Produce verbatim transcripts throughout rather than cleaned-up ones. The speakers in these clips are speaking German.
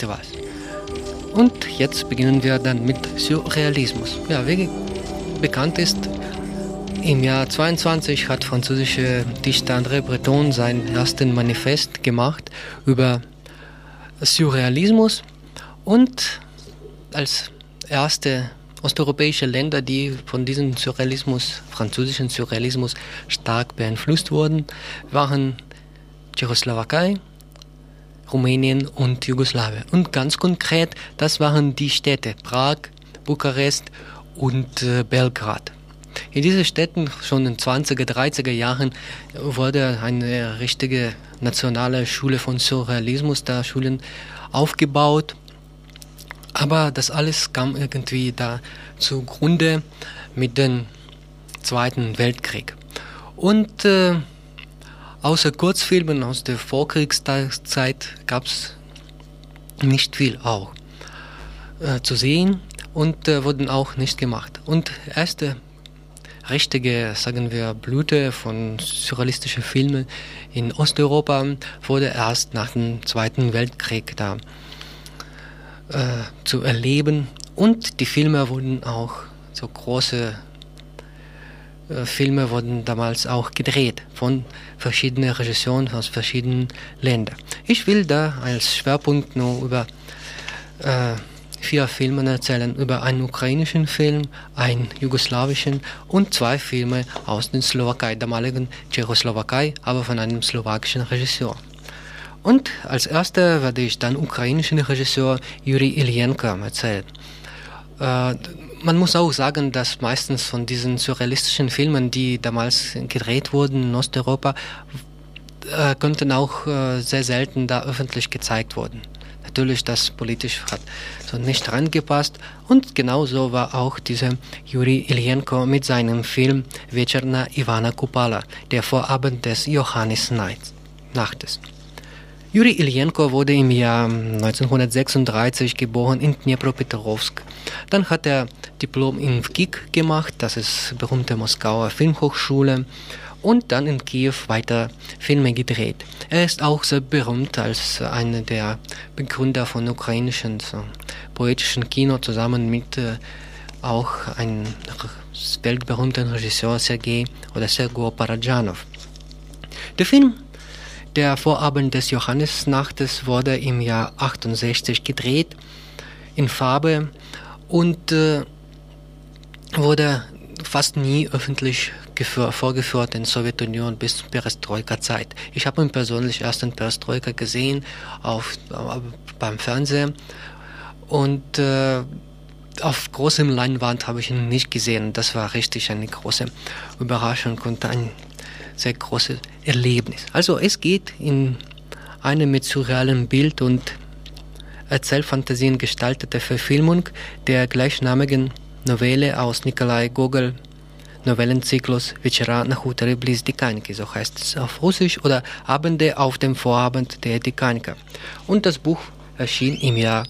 Das war's. Und jetzt beginnen wir dann mit Surrealismus. Ja, wie bekannt ist, im Jahr zweiundzwanzig hat französische Dichter André Breton sein erstes Manifest gemacht über Surrealismus und als erste osteuropäische Länder, die von diesem Surrealismus, französischen Surrealismus stark beeinflusst wurden, waren Tschechoslowakei, Rumänien und Jugoslawien. Und ganz konkret, das waren die Städte Prag, Bukarest und äh, Belgrad. In diesen Städten schon in den zwanziger, dreißiger Jahren wurde eine richtige nationale Schule von Surrealismus, da Schulen aufgebaut. Aber das alles kam irgendwie da zugrunde mit dem Zweiten Weltkrieg. Und äh, außer Kurzfilmen aus der Vorkriegszeit gab es nicht viel auch äh, zu sehen und äh, wurden auch nicht gemacht. Und erste richtige, sagen wir, Blüte von surrealistischen Filmen in Osteuropa wurde erst nach dem Zweiten Weltkrieg da äh, zu erleben. Und die Filme wurden auch, so große äh, Filme wurden damals auch gedreht von verschiedenen Regisseuren aus verschiedenen Ländern. Ich will da als Schwerpunkt nur über äh, vier Filme erzählen, über einen ukrainischen Film, einen jugoslawischen und zwei Filme aus der Slowakei, damaligen Tschechoslowakei, aber von einem slowakischen Regisseur. Und als erster werde ich dann ukrainischen Regisseur Juri Iljenko erzählen. Äh, man muss auch sagen, dass meistens von diesen surrealistischen Filmen, die damals gedreht wurden in Osteuropa, äh, konnten auch äh, sehr selten da öffentlich gezeigt werden. Natürlich, das politisch hat so nicht reingepasst. Und genauso war auch dieser Juri Iljenko mit seinem Film Вечер на Ivana Kupala, der Vorabend des Johannisnachtes. Juri Iljenko wurde im Jahr neunzehnhundertsechsunddreißig geboren in Dnipropetrovsk. Dann hat er Diplom in W K I K gemacht, das ist berühmte Moskauer Filmhochschule, und dann in Kiew weiter Filme gedreht. Er ist auch sehr berühmt als einer der Begründer von ukrainischen so, poetischen Kino, zusammen mit äh, auch einem weltberühmten Regisseur Sergei oder Sergei Parajanov. Der Film Der Vorabend des Johannisnachtes wurde im Jahr achtundsechzig gedreht in Farbe und äh, wurde fast nie öffentlich geführ, vorgeführt in der Sowjetunion bis zur Perestroika-Zeit. Ich habe ihn persönlich erst in Perestroika gesehen auf, auf, beim Fernsehen und äh, auf großem Leinwand habe ich ihn nicht gesehen. Das war richtig eine große Überraschung und ein sehr großes Erlebnis. Also es geht in eine mit surrealem Bild und Erzählfantasien gestaltete Verfilmung der gleichnamigen Novelle aus Nikolai Gogol Novellenzyklus Вечера на хуторе близ Диканьки, so heißt es auf Russisch, oder Abende auf dem Vorabend der Dikanka. Und das Buch erschien im Jahr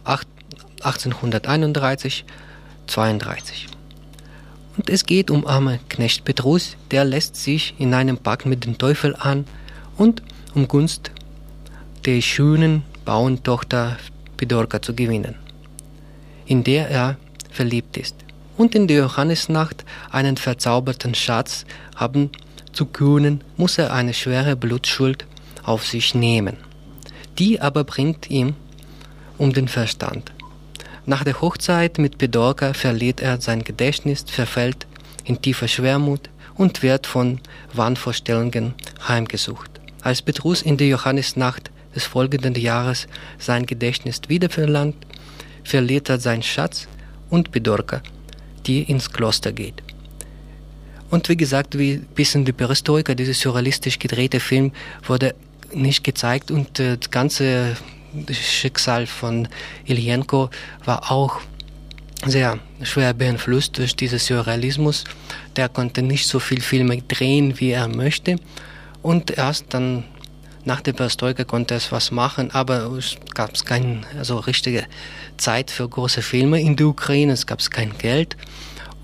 achtzehnhunderteinunddreißig zweiunddreißig. Und es geht um arme Knecht Petrus, der lässt sich in einem Pakt mit dem Teufel an und um Gunst der schönen Bauerntochter Pedorka zu gewinnen, in der er verliebt ist. Und in der Johannisnacht einen verzauberten Schatz haben zu können, muss er eine schwere Blutschuld auf sich nehmen. Die aber bringt ihm um den Verstand. Nach der Hochzeit mit Pedorka verliert er sein Gedächtnis, verfällt in tiefe Schwermut und wird von Wahnvorstellungen heimgesucht. Als Petrus in der Johannisnacht des folgenden Jahres sein Gedächtnis wiederverlangt, verliert er seinen Schatz und Pedorka, die ins Kloster geht. Und wie gesagt, wie bis in die Perestroika, dieser surrealistisch gedrehte Film wurde nicht gezeigt und äh, das ganze Schicksal von Iljenko war auch sehr schwer beeinflusst durch diesen Surrealismus. Der konnte nicht so viel Filme drehen, wie er möchte. Und erst dann nach der Perestroika konnte er was machen, aber es gab keine also richtige Zeit für große Filme in der Ukraine, es gab kein Geld.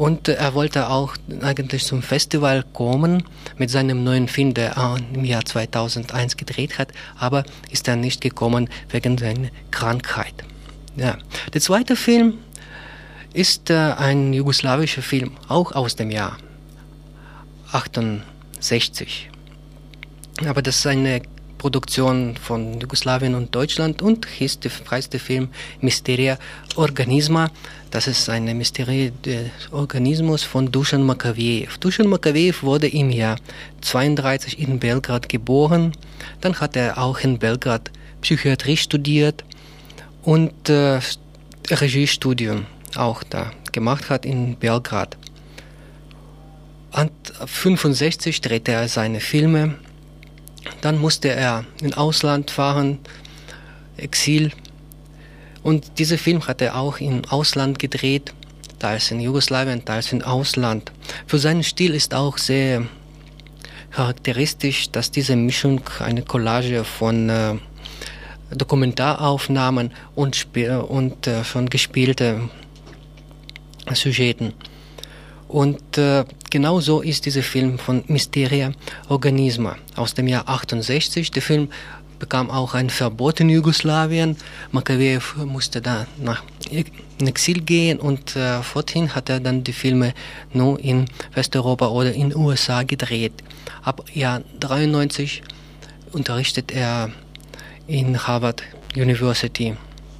Und er wollte auch eigentlich zum Festival kommen mit seinem neuen Film, der er im Jahr zweitausendeins gedreht hat, aber ist dann nicht gekommen wegen seiner Krankheit. Ja. Der zweite Film ist äh, ein jugoslawischer Film, auch aus dem Jahr achtundsechzig. Aber das ist eine Produktion von Jugoslawien und Deutschland und hieß der preisste Film Mysteria Organisma. Das ist ein Mysterie des Organismus von Dusan Makavejev. Dusan Makavejev wurde im Jahr zweiunddreißig in Belgrad geboren. Dann hat er auch in Belgrad Psychiatrie studiert und äh, Regiestudium auch da gemacht hat in Belgrad. Und fünfundsechzig drehte er seine Filme. Dann musste er ins Ausland fahren, Exil. Und dieser Film hat er auch im Ausland gedreht, teils in Jugoslawien, teils im Ausland. Für seinen Stil ist auch sehr charakteristisch, dass diese Mischung eine Collage von äh, Dokumentaraufnahmen und, sp- und äh, schon gespielte Sujeten. Und äh, genau so ist dieser Film von Mysteria Organisma aus dem Jahr achtundsechzig. Der Film bekam auch ein Verbot in Jugoslawien. Makavejev musste da nach in Exil gehen und äh, forthin hat er dann die Filme nur in Westeuropa oder in den U S A gedreht. Ab Jahr dreiundneunzig unterrichtet er in Harvard University.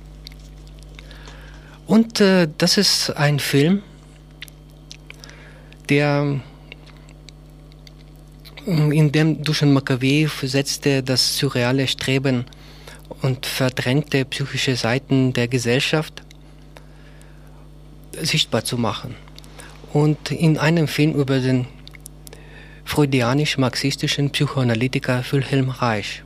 Und äh, das ist ein Film, der, in dem Dusan Makavejev setzte das surreale Streben und verdrängte psychische Seiten der Gesellschaft sichtbar zu machen. Und in einem Film über den freudianisch-marxistischen Psychoanalytiker Wilhelm Reich.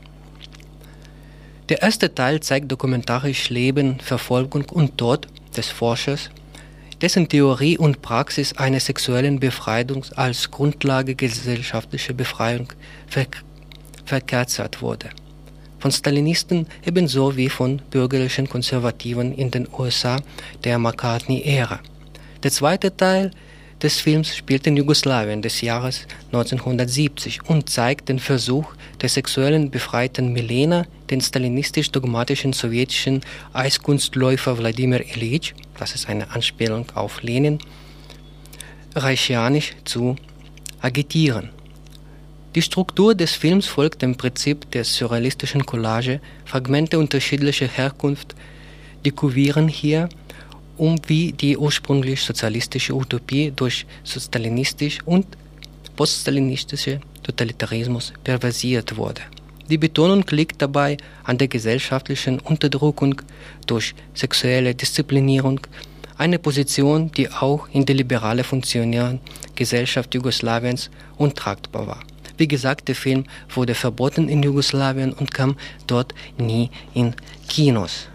Der erste Teil zeigt dokumentarisch Leben, Verfolgung und Tod des Forschers, dessen Theorie und Praxis einer sexuellen Befreiung als Grundlage gesellschaftlicher Befreiung ver- verkerzert wurde. Von Stalinisten ebenso wie von bürgerlichen Konservativen in den U S A der McCartney-Ära. Der zweite Teil des Films spielt in Jugoslawien des Jahres neunzehnhundertsiebzig und zeigt den Versuch der sexuellen befreiten Milena, den stalinistisch-dogmatischen sowjetischen Eiskunstläufer Wladimir Ilyich, das ist eine Anspielung auf Lenin, reichianisch zu agitieren. Die Struktur des Films folgt dem Prinzip der surrealistischen Collage. Fragmente unterschiedlicher Herkunft dekurieren hier, um wie die ursprünglich sozialistische Utopie durch stalinistisch und poststalinistische Totalitarismus perversiert wurde. Die Betonung liegt dabei an der gesellschaftlichen Unterdrückung durch sexuelle Disziplinierung, eine Position, die auch in der liberalen funktionären Gesellschaft Jugoslawiens untragbar war. Wie gesagt, der Film wurde verboten in Jugoslawien und kam dort nie in Kinos.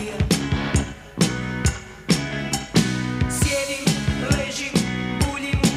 Sjedim, ležim, buljim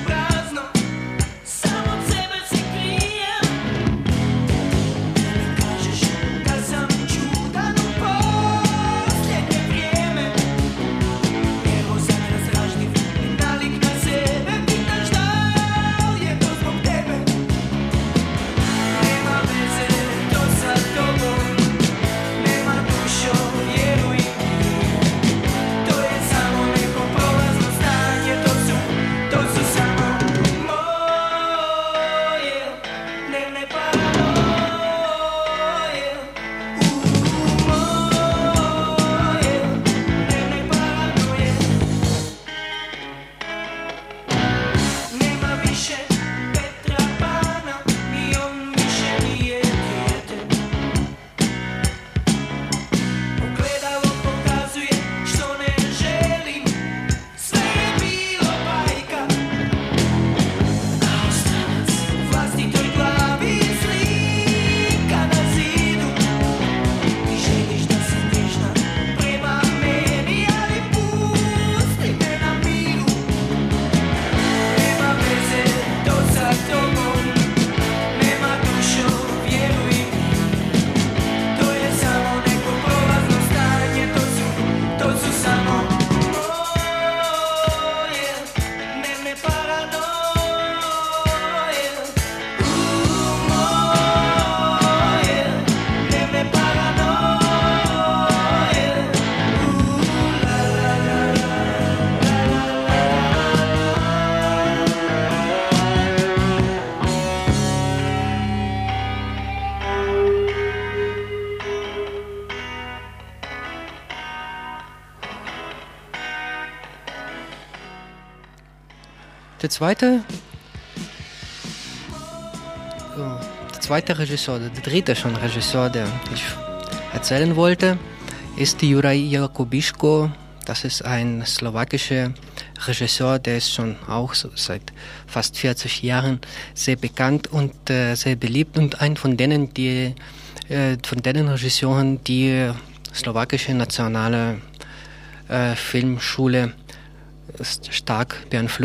der zweite, der zweite Regisseur, der dritte schon Regisseur, der ich erzählen wollte, ist Juraj Jakubiško. Das ist ein slowakischer Regisseur, der ist schon auch so seit fast vierzig Jahren sehr bekannt und äh, sehr beliebt und ein von denen, die, äh, von denen Regisseuren, die slowakische nationale äh, Filmschule stark beeinflusst.